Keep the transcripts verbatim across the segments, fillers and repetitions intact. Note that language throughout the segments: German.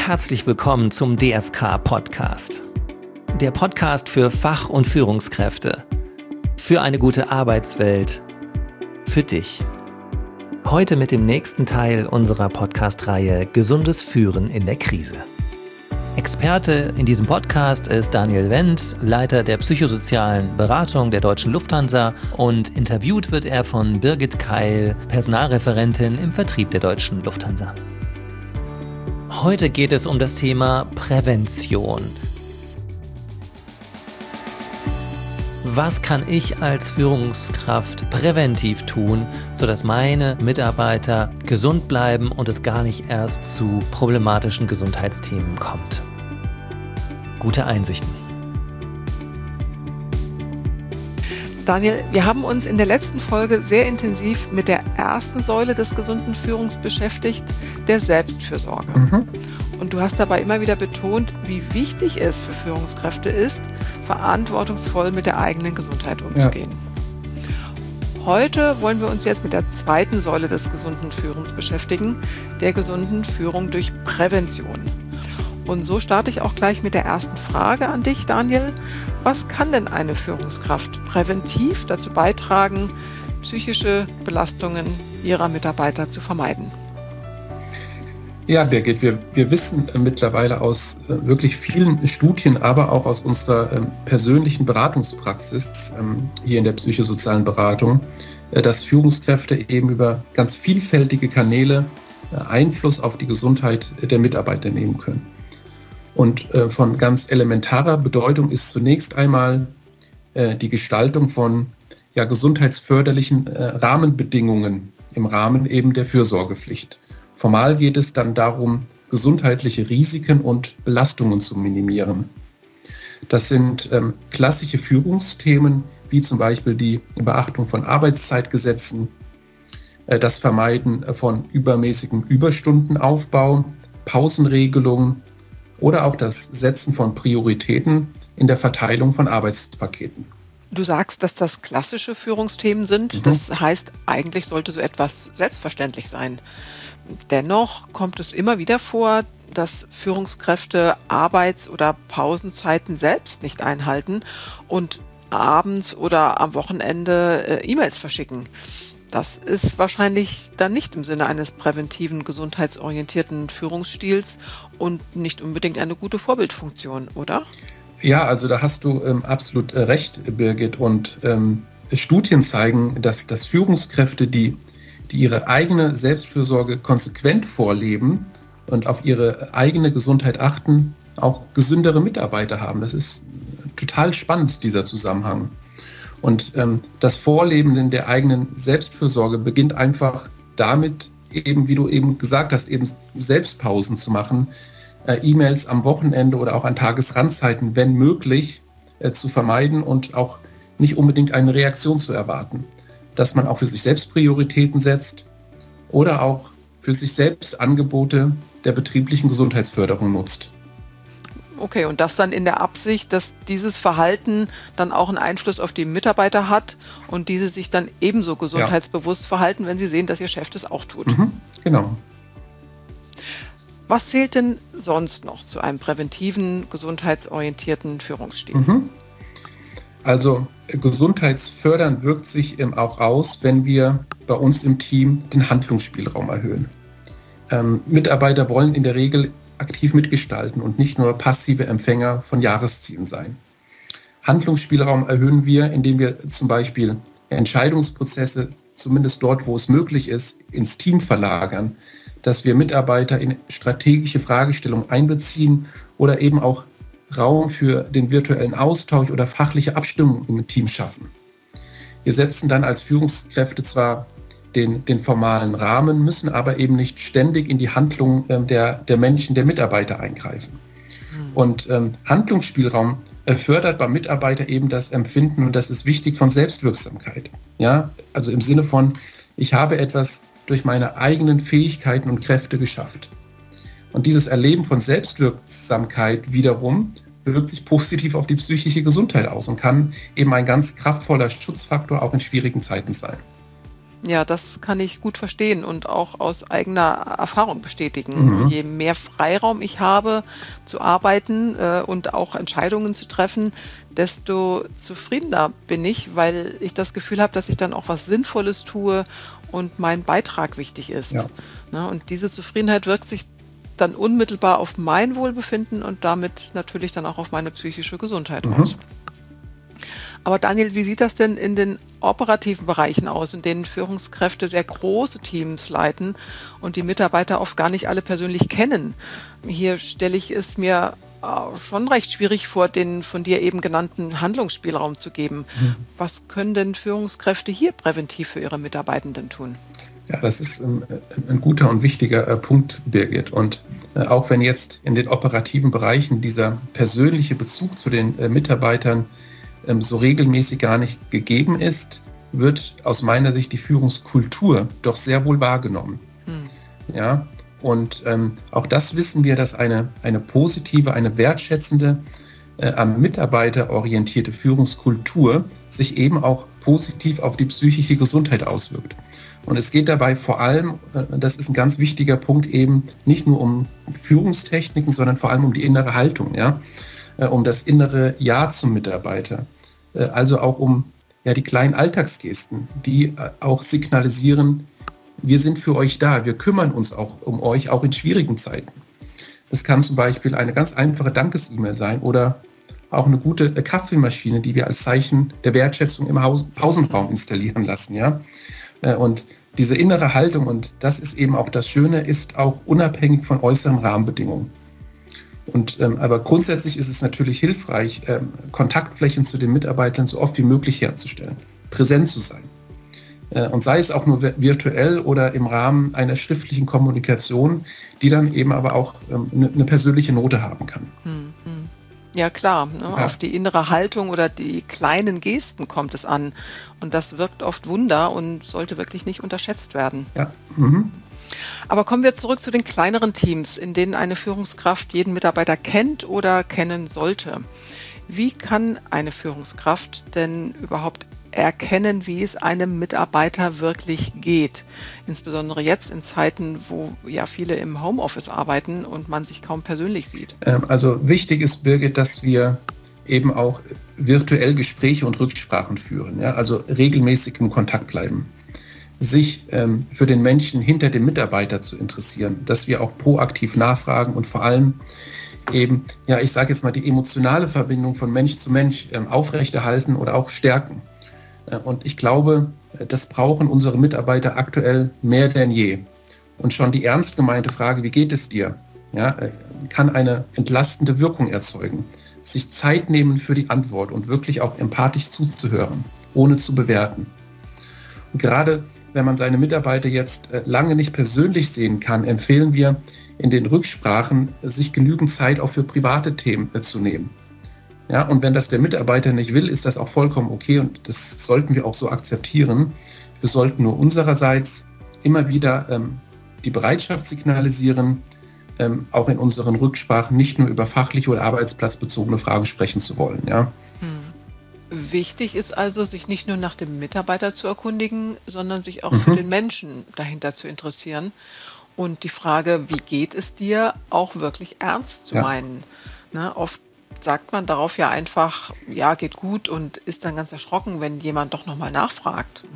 Herzlich willkommen zum D F K-Podcast. Der Podcast für Fach- und Führungskräfte. Für eine gute Arbeitswelt. Für dich. Heute mit dem nächsten Teil unserer Podcast-Reihe Gesundes Führen in der Krise. Experte in diesem Podcast ist Daniel Wendt, Leiter der psychosozialen Beratung der Deutschen Lufthansa, und interviewt wird er von Birgit Keil, Personalreferentin im Vertrieb der Deutschen Lufthansa. Heute geht es um das Thema Prävention. Was kann ich als Führungskraft präventiv tun, sodass meine Mitarbeiter gesund bleiben und es gar nicht erst zu problematischen Gesundheitsthemen kommt? Gute Einsichten. Daniel, wir haben uns in der letzten Folge sehr intensiv mit der ersten Säule des gesunden Führens beschäftigt, der Selbstfürsorge. Mhm. Und du hast dabei immer wieder betont, wie wichtig es für Führungskräfte ist, verantwortungsvoll mit der eigenen Gesundheit umzugehen. Ja. Heute wollen wir uns jetzt mit der zweiten Säule des gesunden Führens beschäftigen, der gesunden Führung durch Prävention. Und so starte ich auch gleich mit der ersten Frage an dich, Daniel. Was kann denn eine Führungskraft präventiv dazu beitragen, psychische Belastungen ihrer Mitarbeiter zu vermeiden? Ja, Birgit, wir, wir wissen mittlerweile aus äh, wirklich vielen Studien, aber auch aus unserer ähm, persönlichen Beratungspraxis ähm, hier in der psychosozialen Beratung, äh, dass Führungskräfte eben über ganz vielfältige Kanäle äh, Einfluss auf die Gesundheit der Mitarbeiter nehmen können. Und äh, von ganz elementarer Bedeutung ist zunächst einmal äh, die Gestaltung von ja, gesundheitsförderlichen äh, Rahmenbedingungen im Rahmen eben der Fürsorgepflicht. Formal geht es dann darum, gesundheitliche Risiken und Belastungen zu minimieren. Das sind ähm, klassische Führungsthemen, wie zum Beispiel die Beachtung von Arbeitszeitgesetzen, äh, das Vermeiden von übermäßigem Überstundenaufbau, Pausenregelungen oder auch das Setzen von Prioritäten in der Verteilung von Arbeitspaketen. Du sagst, dass das klassische Führungsthemen sind. Mhm. Das heißt, eigentlich sollte so etwas selbstverständlich sein. Dennoch kommt es immer wieder vor, dass Führungskräfte Arbeits- oder Pausenzeiten selbst nicht einhalten und abends oder am Wochenende äh, E-Mails verschicken. Das ist wahrscheinlich dann nicht im Sinne eines präventiven, gesundheitsorientierten Führungsstils und nicht unbedingt eine gute Vorbildfunktion, oder? Ja, also da hast du ähm, absolut äh, recht, Birgit. Und ähm, Studien zeigen, dass, dass Führungskräfte, die, die ihre eigene Selbstfürsorge konsequent vorleben und auf ihre eigene Gesundheit achten, auch gesündere Mitarbeiter haben. Das ist total spannend, dieser Zusammenhang. Und ähm, das Vorleben der eigenen Selbstfürsorge beginnt einfach damit, eben, wie du eben gesagt hast, eben Selbstpausen zu machen, äh, E-Mails am Wochenende oder auch an Tagesrandzeiten, wenn möglich, äh, zu vermeiden und auch nicht unbedingt eine Reaktion zu erwarten. Dass man auch für sich selbst Prioritäten setzt oder auch für sich selbst Angebote der betrieblichen Gesundheitsförderung nutzt. Okay, und das dann in der Absicht, dass dieses Verhalten dann auch einen Einfluss auf die Mitarbeiter hat und diese sich dann ebenso gesundheitsbewusst ja. verhalten, wenn sie sehen, dass ihr Chef das auch tut. Mhm, genau. Was zählt denn sonst noch zu einem präventiven, gesundheitsorientierten Führungsstil? Mhm. Also gesundheitsfördernd wirkt sich ähm, auch aus, wenn wir bei uns im Team den Handlungsspielraum erhöhen. Ähm, Mitarbeiter wollen in der Regel aktiv mitgestalten und nicht nur passive Empfänger von Jahreszielen sein. Handlungsspielraum erhöhen wir, indem wir zum Beispiel Entscheidungsprozesse, zumindest dort, wo es möglich ist, ins Team verlagern, dass wir Mitarbeiter in strategische Fragestellungen einbeziehen oder eben auch Raum für den virtuellen Austausch oder fachliche Abstimmung im Team schaffen. Wir setzen dann als Führungskräfte zwar Den, den formalen Rahmen, müssen aber eben nicht ständig in die Handlung ähm, der, der Menschen, der Mitarbeiter eingreifen. Mhm. Und ähm, Handlungsspielraum äh, fördert beim Mitarbeiter eben das Empfinden, und das ist wichtig, von Selbstwirksamkeit. Ja? Also im Sinne von, ich habe etwas durch meine eigenen Fähigkeiten und Kräfte geschafft. Und dieses Erleben von Selbstwirksamkeit wiederum wirkt sich positiv auf die psychische Gesundheit aus und kann eben ein ganz kraftvoller Schutzfaktor auch in schwierigen Zeiten sein. Ja, das kann ich gut verstehen und auch aus eigener Erfahrung bestätigen. Mhm. Je mehr Freiraum ich habe zu arbeiten äh, und auch Entscheidungen zu treffen, desto zufriedener bin ich, weil ich das Gefühl habe, dass ich dann auch was Sinnvolles tue und mein Beitrag wichtig ist. Ja. Ne, und diese Zufriedenheit wirkt sich dann unmittelbar auf mein Wohlbefinden und damit natürlich dann auch auf meine psychische Gesundheit mhm. aus. Aber Daniel, wie sieht das denn in den operativen Bereichen aus, in denen Führungskräfte sehr große Teams leiten und die Mitarbeiter oft gar nicht alle persönlich kennen? Hier stelle ich es mir schon recht schwierig vor, den von dir eben genannten Handlungsspielraum zu geben. Mhm. Was können denn Führungskräfte hier präventiv für ihre Mitarbeitenden tun? Ja, das ist ein, ein guter und wichtiger äh, Punkt, Birgit. Und äh, auch wenn jetzt in den operativen Bereichen dieser persönliche Bezug zu den äh, Mitarbeitern ähm, so regelmäßig gar nicht gegeben ist, wird aus meiner Sicht die Führungskultur doch sehr wohl wahrgenommen. Hm. Ja, und ähm, auch das wissen wir, dass eine, eine positive, eine wertschätzende, äh, am Mitarbeiter orientierte Führungskultur sich eben auch positiv auf die psychische Gesundheit auswirkt. Und es geht dabei vor allem, das ist ein ganz wichtiger Punkt, eben nicht nur um Führungstechniken, sondern vor allem um die innere Haltung, ja, um das innere Ja zum Mitarbeiter. Also auch um ja, die kleinen Alltagsgesten, die auch signalisieren, wir sind für euch da, wir kümmern uns auch um euch, auch in schwierigen Zeiten. Das kann zum Beispiel eine ganz einfache Dankes-E-Mail sein oder auch eine gute Kaffeemaschine, die wir als Zeichen der Wertschätzung im Haus- Pausenraum installieren lassen, ja. Und diese innere Haltung, und das ist eben auch das Schöne, ist auch unabhängig von äußeren Rahmenbedingungen. Und, ähm, aber grundsätzlich ist es natürlich hilfreich, ähm, Kontaktflächen zu den Mitarbeitern so oft wie möglich herzustellen, präsent zu sein. Äh, und sei es auch nur virtuell oder im Rahmen einer schriftlichen Kommunikation, die dann eben aber auch ähm, eine, eine persönliche Note haben kann. Hm, hm. Ja klar, ne? Ja. Auf die innere Haltung oder die kleinen Gesten kommt es an. Und das wirkt oft Wunder und sollte wirklich nicht unterschätzt werden. Ja. Mhm. Aber kommen wir zurück zu den kleineren Teams, in denen eine Führungskraft jeden Mitarbeiter kennt oder kennen sollte. Wie kann eine Führungskraft denn überhaupt erkennen, wie es einem Mitarbeiter wirklich geht? Insbesondere jetzt in Zeiten, wo ja viele im Homeoffice arbeiten und man sich kaum persönlich sieht. Also wichtig ist, Birgit, dass wir eben auch virtuell Gespräche und Rücksprachen führen, ja? Also regelmäßig im Kontakt bleiben, sich ähm, für den Menschen hinter dem Mitarbeiter zu interessieren, dass wir auch proaktiv nachfragen und vor allem eben, ja, ich sage jetzt mal, die emotionale Verbindung von Mensch zu Mensch ähm, aufrechterhalten oder auch stärken. Und ich glaube, das brauchen unsere Mitarbeiter aktuell mehr denn je. Und schon die ernst gemeinte Frage, wie geht es dir, ja, kann eine entlastende Wirkung erzeugen. Sich Zeit nehmen für die Antwort und wirklich auch empathisch zuzuhören, ohne zu bewerten. Und gerade wenn man seine Mitarbeiter jetzt lange nicht persönlich sehen kann, empfehlen wir in den Rücksprachen, sich genügend Zeit auch für private Themen zu nehmen. Ja, und wenn das der Mitarbeiter nicht will, ist das auch vollkommen okay und das sollten wir auch so akzeptieren. Wir sollten nur unsererseits immer wieder ähm, die Bereitschaft signalisieren, ähm, auch in unseren Rücksprachen nicht nur über fachliche oder arbeitsplatzbezogene Fragen sprechen zu wollen. Ja. Hm. Wichtig ist also, sich nicht nur nach dem Mitarbeiter zu erkundigen, sondern sich auch mhm. für den Menschen dahinter zu interessieren und die Frage, wie geht es dir, auch wirklich ernst zu ja. meinen. Ne, oft sagt man darauf ja einfach, ja, geht gut und ist dann ganz erschrocken, wenn jemand doch nochmal nachfragt.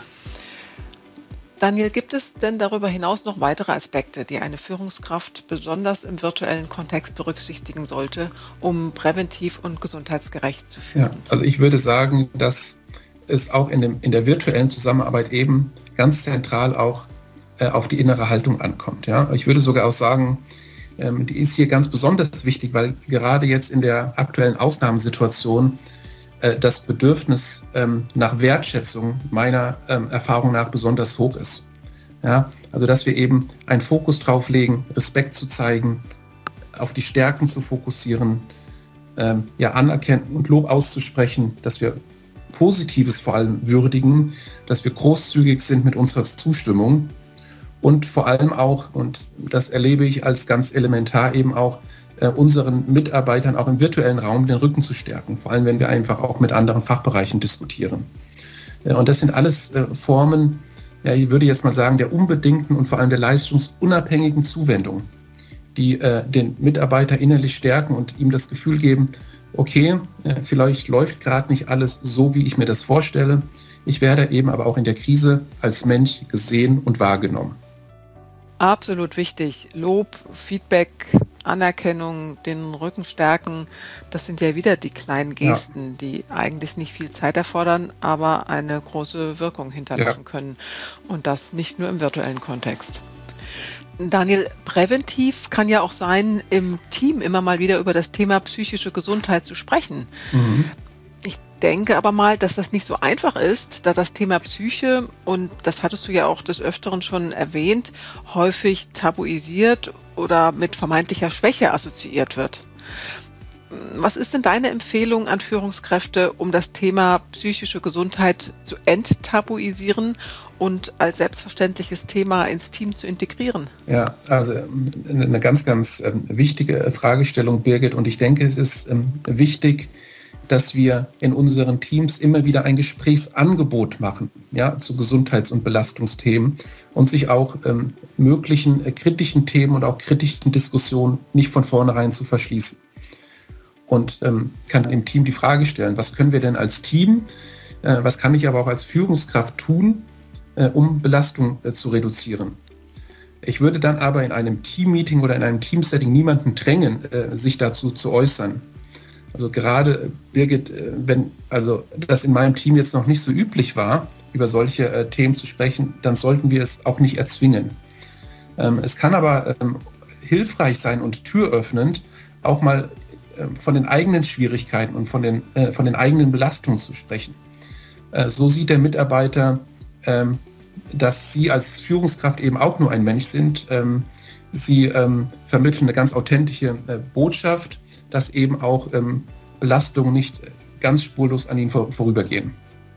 Daniel, gibt es denn darüber hinaus noch weitere Aspekte, die eine Führungskraft besonders im virtuellen Kontext berücksichtigen sollte, um präventiv und gesundheitsgerecht zu führen? Ja, also ich würde sagen, dass es auch in, dem, in der virtuellen Zusammenarbeit eben ganz zentral auch äh, auf die innere Haltung ankommt. Ja? Ich würde sogar auch sagen, die ist hier ganz besonders wichtig, weil gerade jetzt in der aktuellen Ausnahmesituation äh, das Bedürfnis ähm, nach Wertschätzung meiner ähm, Erfahrung nach besonders hoch ist. Ja, also dass wir eben einen Fokus drauf legen, Respekt zu zeigen, auf die Stärken zu fokussieren, ähm, ja, anerkennen und Lob auszusprechen, dass wir Positives vor allem würdigen, dass wir großzügig sind mit unserer Zustimmung. Und vor allem auch, und das erlebe ich als ganz elementar, eben auch äh, unseren Mitarbeitern auch im virtuellen Raum den Rücken zu stärken, vor allem wenn wir einfach auch mit anderen Fachbereichen diskutieren. Äh, und das sind alles äh, Formen, ja, ich würde jetzt mal sagen, der unbedingten und vor allem der leistungsunabhängigen Zuwendung, die äh, den Mitarbeiter innerlich stärken und ihm das Gefühl geben, okay, äh, vielleicht läuft gerade nicht alles so, wie ich mir das vorstelle. Ich werde eben aber auch in der Krise als Mensch gesehen und wahrgenommen. Absolut wichtig. Lob, Feedback, Anerkennung, den Rücken stärken, das sind ja wieder die kleinen Gesten, ja, die eigentlich nicht viel Zeit erfordern, aber eine große Wirkung hinterlassen ja. können. Und das nicht nur im virtuellen Kontext. Daniel, präventiv kann ja auch sein, im Team immer mal wieder über das Thema psychische Gesundheit zu sprechen. Mhm. Ich denke aber mal, dass das nicht so einfach ist, da das Thema Psyche, und das hattest du ja auch des Öfteren schon erwähnt, häufig tabuisiert oder mit vermeintlicher Schwäche assoziiert wird. Was ist denn deine Empfehlung an Führungskräfte, um das Thema psychische Gesundheit zu enttabuisieren und als selbstverständliches Thema ins Team zu integrieren? Ja, also eine ganz, ganz wichtige Fragestellung, Birgit. Und ich denke, es ist wichtig, dass wir in unseren Teams immer wieder ein Gesprächsangebot machen, ja, zu Gesundheits- und Belastungsthemen und sich auch ähm, möglichen äh, kritischen Themen und auch kritischen Diskussionen nicht von vornherein zu verschließen. Und ähm, kann im Team die Frage stellen, was können wir denn als Team, äh, was kann ich aber auch als Führungskraft tun, äh, um Belastung äh, zu reduzieren. Ich würde dann aber in einem Teammeeting oder in einem Teamsetting niemanden drängen, äh, sich dazu zu äußern. Also gerade, Birgit, wenn also das in meinem Team jetzt noch nicht so üblich war, über solche äh, Themen zu sprechen, dann sollten wir es auch nicht erzwingen. Ähm, es kann aber ähm, hilfreich sein und türöffnend, auch mal äh, von den eigenen Schwierigkeiten und von den, äh, von den eigenen Belastungen zu sprechen. Äh, so sieht der Mitarbeiter, ähm, dass Sie als Führungskraft eben auch nur ein Mensch sind. Ähm, Sie ähm, vermitteln eine ganz authentische äh, Botschaft, dass eben auch ähm, Belastungen nicht ganz spurlos an ihnen vor, vorübergehen.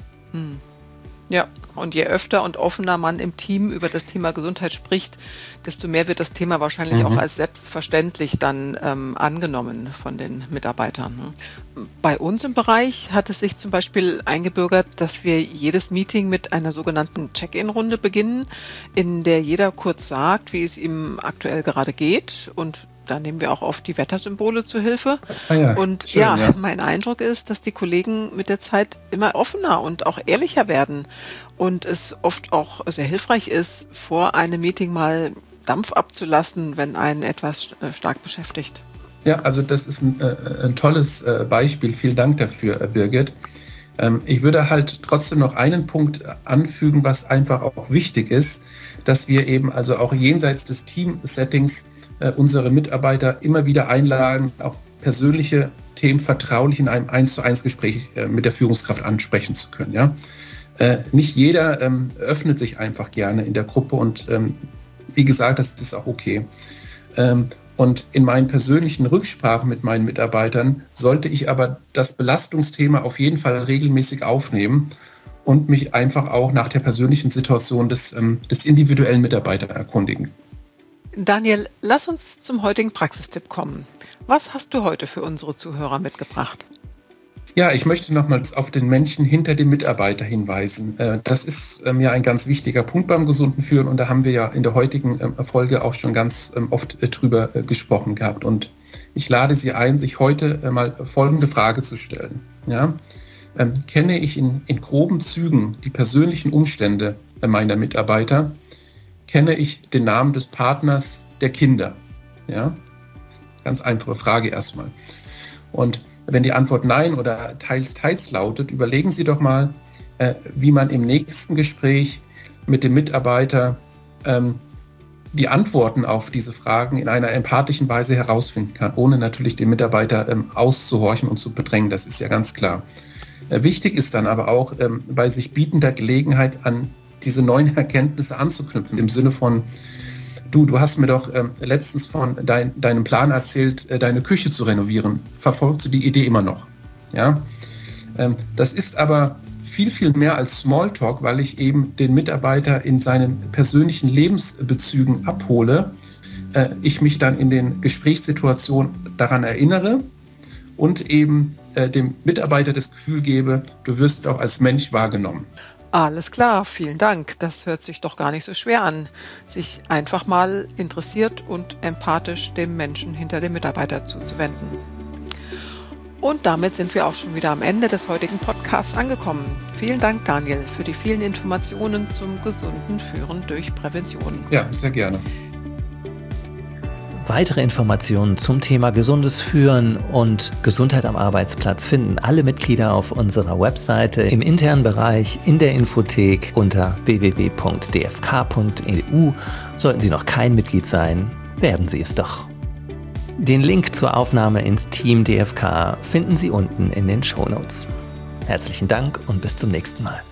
Hm. Ja, und je öfter und offener man im Team über das Thema Gesundheit spricht, desto mehr wird das Thema wahrscheinlich mhm. auch als selbstverständlich dann ähm, angenommen von den Mitarbeitern. Bei uns im Bereich hat es sich zum Beispiel eingebürgert, dass wir jedes Meeting mit einer sogenannten Check-in-Runde beginnen, in der jeder kurz sagt, wie es ihm aktuell gerade geht, und da nehmen wir auch oft die Wettersymbole zu Hilfe. Ah ja, und schön, ja, ja, mein Eindruck ist, dass die Kollegen mit der Zeit immer offener und auch ehrlicher werden und es oft auch sehr hilfreich ist, vor einem Meeting mal Dampf abzulassen, wenn einen etwas stark beschäftigt. Ja, also das ist ein, äh, ein tolles äh, Beispiel. Vielen Dank dafür, äh, Birgit. Ähm, ich würde halt trotzdem noch einen Punkt anfügen, was einfach auch wichtig ist, dass wir eben also auch jenseits des Team-Settings unsere Mitarbeiter immer wieder einladen, auch persönliche Themen vertraulich in einem eins zu eins Gespräch mit der Führungskraft ansprechen zu können. Ja? Nicht jeder ähm, öffnet sich einfach gerne in der Gruppe und ähm, wie gesagt, das ist auch okay. Ähm, und in meinen persönlichen Rücksprachen mit meinen Mitarbeitern sollte ich aber das Belastungsthema auf jeden Fall regelmäßig aufnehmen und mich einfach auch nach der persönlichen Situation des, ähm, des individuellen Mitarbeiters erkundigen. Daniel, lass uns zum heutigen Praxistipp kommen. Was hast du heute für unsere Zuhörer mitgebracht? Ja, ich möchte nochmals auf den Menschen hinter dem Mitarbeiter hinweisen. Das ist mir ein ganz wichtiger Punkt beim gesunden Führen und da haben wir ja in der heutigen Folge auch schon ganz oft drüber gesprochen gehabt. Und ich lade Sie ein, sich heute mal folgende Frage zu stellen. Ja? Kenne ich in, in groben Zügen die persönlichen Umstände meiner Mitarbeiter? Kenne ich den Namen des Partners, der Kinder? Ja, ganz einfache Frage erstmal. Und wenn die Antwort nein oder teils, teils lautet, überlegen Sie doch mal, äh, wie man im nächsten Gespräch mit dem Mitarbeiter ähm, die Antworten auf diese Fragen in einer empathischen Weise herausfinden kann, ohne natürlich den Mitarbeiter ähm, auszuhorchen und zu bedrängen. Das ist ja ganz klar. Äh, wichtig ist dann aber auch, ähm, bei sich bietender Gelegenheit an diese neuen Erkenntnisse anzuknüpfen, im Sinne von, du, du hast mir doch ähm, letztens von dein, deinem Plan erzählt, äh, deine Küche zu renovieren. Verfolgst du die Idee immer noch? Ja? Ähm, das ist aber viel, viel mehr als Smalltalk, weil ich eben den Mitarbeiter in seinen persönlichen Lebensbezügen abhole, äh, ich mich dann in den Gesprächssituationen daran erinnere und eben äh, dem Mitarbeiter das Gefühl gebe, du wirst auch als Mensch wahrgenommen. Alles klar, vielen Dank. Das hört sich doch gar nicht so schwer an, sich einfach mal interessiert und empathisch dem Menschen hinter dem Mitarbeiter zuzuwenden. Und damit sind wir auch schon wieder am Ende des heutigen Podcasts angekommen. Vielen Dank, Daniel, für die vielen Informationen zum gesunden Führen durch Prävention. Ja, sehr gerne. Weitere Informationen zum Thema gesundes Führen und Gesundheit am Arbeitsplatz finden alle Mitglieder auf unserer Webseite im internen Bereich in der Infothek unter w w w punkt d f k punkt e u. Sollten Sie noch kein Mitglied sein, werden Sie es doch. Den Link zur Aufnahme ins Team D F K finden Sie unten in den Shownotes. Herzlichen Dank und bis zum nächsten Mal.